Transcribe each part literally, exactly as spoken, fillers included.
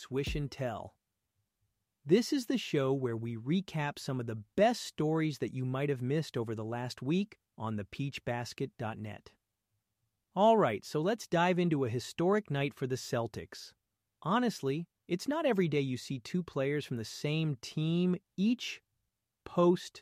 Swish and Tell. This is the show where we recap some of the best stories that you might have missed over the last week on the peach basket dot net. All right, so let's dive into a historic night for the Celtics. Honestly, it's not every day you see two players from the same team each post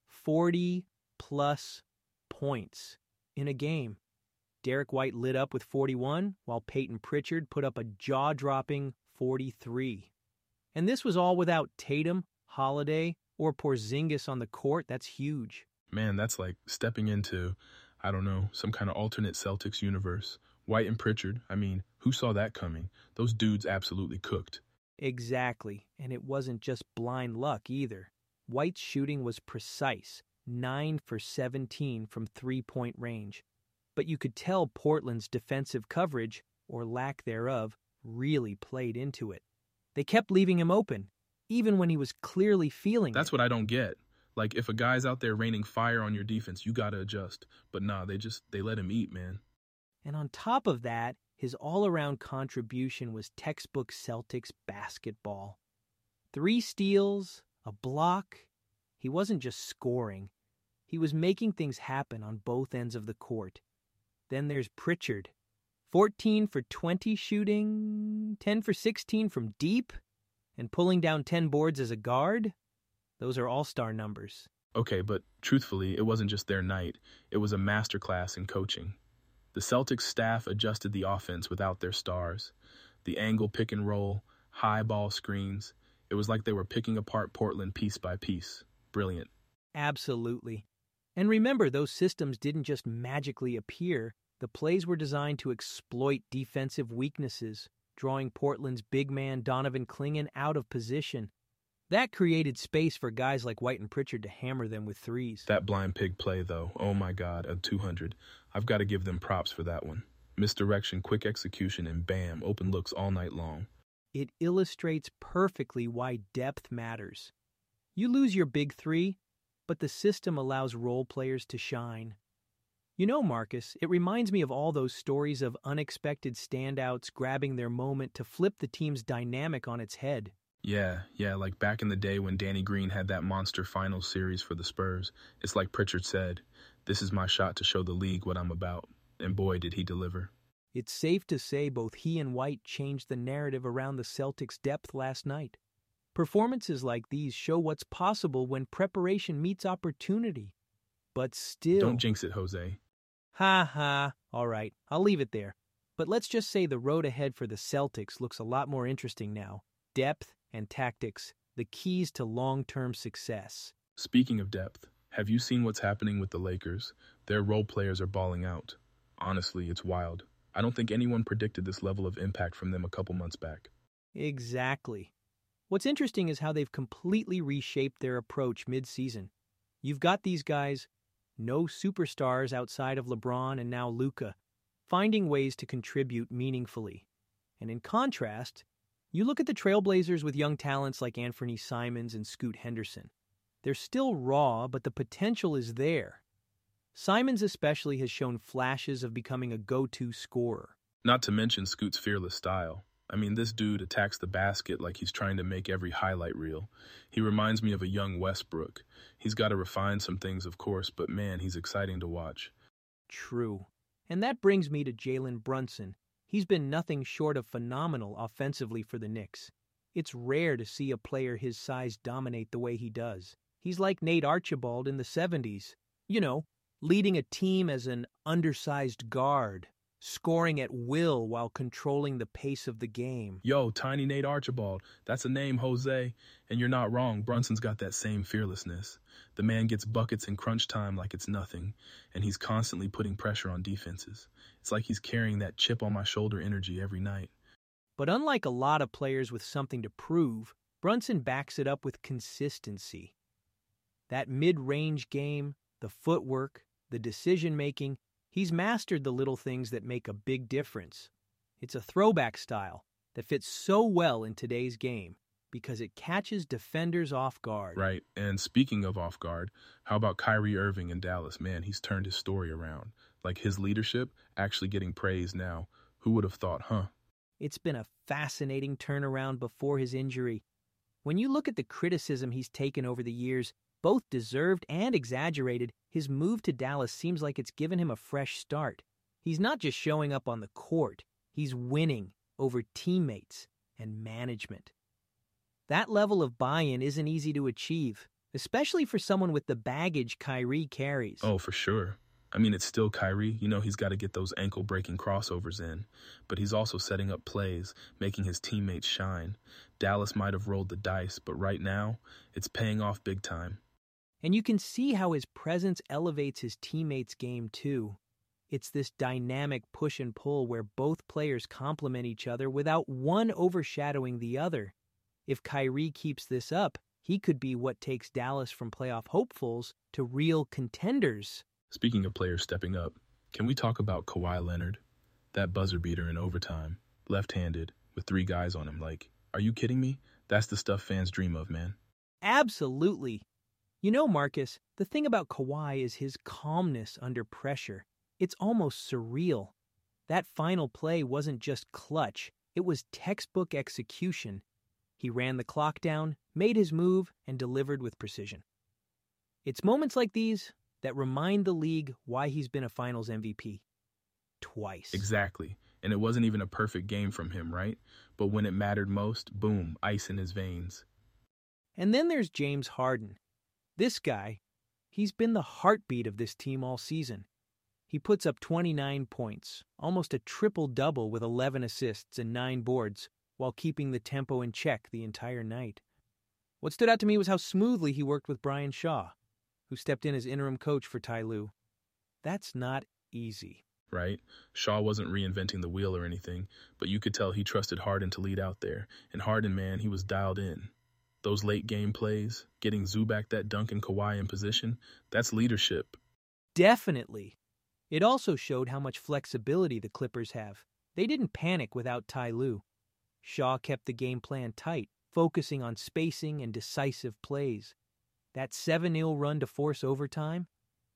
forty-plus points in a game. Derek White lit up with forty-one, while Peyton Pritchard put up a jaw-dropping forty-three. And this was all without Tatum, Holiday, or Porzingis on the court. That's huge. Man, that's like stepping into, I don't know, some kind of alternate Celtics universe. White and Pritchard, I mean, who saw that coming? Those dudes absolutely cooked. Exactly, and it wasn't just blind luck either. White's shooting was precise, nine for seventeen from three-point range. But you could tell Portland's defensive coverage, or lack thereof, really played into it. They kept leaving him open, even when he was clearly feeling That's it. what I don't get. Like, if a guy's out there raining fire on your defense, you gotta adjust. But nah, they just, they let him eat, man. And on top of that, his all-around contribution was textbook Celtics basketball. Three steals, a block. He wasn't just scoring. He was making things happen on both ends of the court. Then there's Pritchard. fourteen for twenty shooting, ten for sixteen from deep, and pulling down ten boards as a guard. Those are all-star numbers. Okay, but truthfully, it wasn't just their night. It was a masterclass in coaching. The Celtics staff adjusted the offense without their stars. The angle pick and roll, high ball screens. It was like they were picking apart Portland piece by piece. Brilliant. Absolutely. And remember, those systems didn't just magically appear. The plays were designed to exploit defensive weaknesses, drawing Portland's big man Donovan Clingan out of position. That created space for guys like White and Pritchard to hammer them with threes. That blind pig play, though, oh my God, at two hundred. I've got to give them props for that one. Misdirection, quick execution, and bam, open looks all night long. It illustrates perfectly why depth matters. You lose your big three, but the system allows role players to shine. You know, Marcus, it reminds me of all those stories of unexpected standouts grabbing their moment to flip the team's dynamic on its head. Yeah, yeah, like back in the day when Danny Green had that monster finals series for the Spurs. It's like Pritchard said, this is my shot to show the league what I'm about. And boy, did he deliver. It's safe to say both he and White changed the narrative around the Celtics' depth last night. Performances like these show what's possible when preparation meets opportunity. But still... Don't jinx it, Jose. Ha ha. All right, I'll leave it there. But let's just say the road ahead for the Celtics looks a lot more interesting now. Depth and tactics, the keys to long-term success. Speaking of depth, have you seen what's happening with the Lakers? Their role players are balling out. Honestly, it's wild. I don't think anyone predicted this level of impact from them a couple months back. Exactly. What's interesting is how they've completely reshaped their approach mid-season. You've got these guys, no superstars outside of LeBron and now Luka, finding ways to contribute meaningfully. And in contrast, you look at the Trailblazers with young talents like Anthony Simons and Scoot Henderson. They're still raw, but the potential is there. Simons especially has shown flashes of becoming a go-to scorer. Not to mention Scoot's fearless style. I mean, this dude attacks the basket like he's trying to make every highlight reel. He reminds me of a young Westbrook. He's got to refine some things, of course, but man, he's exciting to watch. True. And that brings me to Jalen Brunson. He's been nothing short of phenomenal offensively for the Knicks. It's rare to see a player his size dominate the way he does. He's like Nate Archibald in the seventies. You know, leading a team as an undersized guard, scoring at will while controlling the pace of the game. Yo, Tiny Nate Archibald, that's a name, Jose. And you're not wrong, Brunson's got that same fearlessness. The man gets buckets in crunch time like it's nothing, and he's constantly putting pressure on defenses. It's like he's carrying that chip on my shoulder energy every night. But unlike a lot of players with something to prove, Brunson backs it up with consistency. That mid-range game, the footwork, the decision-making, he's mastered the little things that make a big difference. It's a throwback style that fits so well in today's game because it catches defenders off guard. Right, and speaking of off guard, how about Kyrie Irving in Dallas? Man, he's turned his story around. Like his leadership actually getting praised now. Who would have thought, huh? It's been a fascinating turnaround before his injury. When you look at the criticism he's taken over the years, both deserved and exaggerated, his move to Dallas seems like it's given him a fresh start. He's not just showing up on the court, he's winning over teammates and management. That level of buy-in isn't easy to achieve, especially for someone with the baggage Kyrie carries. Oh, for sure. I mean, it's still Kyrie. You know, he's got to get those ankle-breaking crossovers in. But he's also setting up plays, making his teammates shine. Dallas might have rolled the dice, but right now, it's paying off big time. And you can see how his presence elevates his teammates' game, too. It's this dynamic push and pull where both players complement each other without one overshadowing the other. If Kyrie keeps this up, he could be what takes Dallas from playoff hopefuls to real contenders. Speaking of players stepping up, can we talk about Kawhi Leonard? That buzzer beater in overtime, left-handed, with three guys on him. Like, are you kidding me? That's the stuff fans dream of, man. Absolutely. You know, Marcus, the thing about Kawhi is his calmness under pressure. It's almost surreal. That final play wasn't just clutch, it was textbook execution. He ran the clock down, made his move, and delivered with precision. It's moments like these that remind the league why he's been a Finals M V P. Twice. Exactly. And it wasn't even a perfect game from him, right? But when it mattered most, boom, ice in his veins. And then there's James Harden. This guy, he's been the heartbeat of this team all season. He puts up twenty-nine points, almost a triple-double with eleven assists and nine boards, while keeping the tempo in check the entire night. What stood out to me was how smoothly he worked with Brian Shaw, who stepped in as interim coach for Ty Lue. That's not easy. Right? Shaw wasn't reinventing the wheel or anything, but you could tell he trusted Harden to lead out there. And Harden, man, he was dialed in. Those late game plays, getting Zubac that dunk and Kawhi in position, that's leadership. Definitely. It also showed how much flexibility the Clippers have. They didn't panic without Ty Lue. Shaw kept the game plan tight, focusing on spacing and decisive plays. That seven nil run to force overtime?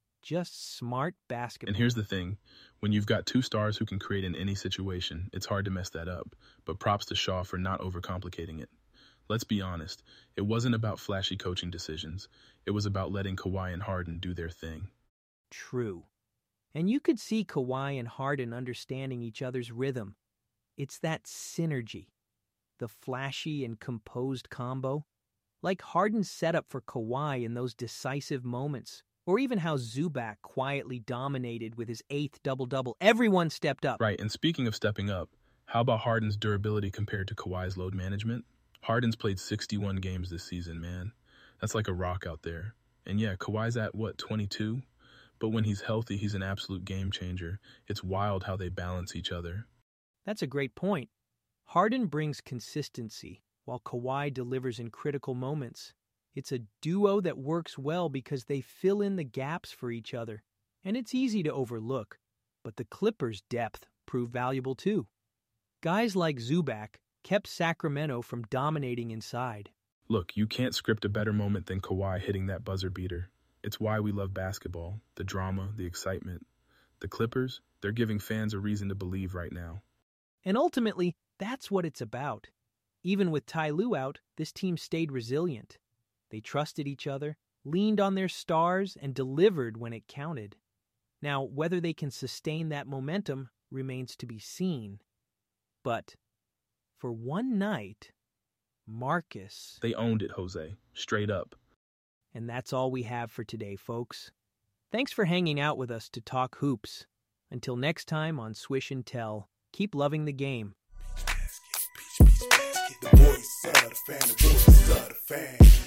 Just smart basketball. And here's the thing. When you've got two stars who can create in any situation, it's hard to mess that up. But props to Shaw for not overcomplicating it. Let's be honest. It wasn't about flashy coaching decisions. It was about letting Kawhi and Harden do their thing. True. And you could see Kawhi and Harden understanding each other's rhythm. It's that synergy. The flashy and composed combo. Like Harden's setup for Kawhi in those decisive moments. Or even how Zubac quietly dominated with his eighth double-double. Everyone stepped up. Right, and speaking of stepping up, how about Harden's durability compared to Kawhi's load management? Harden's played sixty-one games this season, man. That's like a rock out there. And yeah, Kawhi's at, what, twenty-two? But when he's healthy, he's an absolute game changer. It's wild how they balance each other. That's a great point. Harden brings consistency, while Kawhi delivers in critical moments. It's a duo that works well because they fill in the gaps for each other. And it's easy to overlook. But the Clippers' depth proved valuable too. Guys like Zubac kept Sacramento from dominating inside. Look, you can't script a better moment than Kawhi hitting that buzzer beater. It's why we love basketball, the drama, the excitement. The Clippers, they're giving fans a reason to believe right now. And ultimately, that's what it's about. Even with Ty Lue out, this team stayed resilient. They trusted each other, leaned on their stars, and delivered when it counted. Now, whether they can sustain that momentum remains to be seen. But for one night, Marcus... They owned it, Jose. Straight up. And that's all we have for today, folks. Thanks for hanging out with us to talk hoops. Until next time on Swish and Tell, keep loving the game. The voice of the fan, the voice of the fan.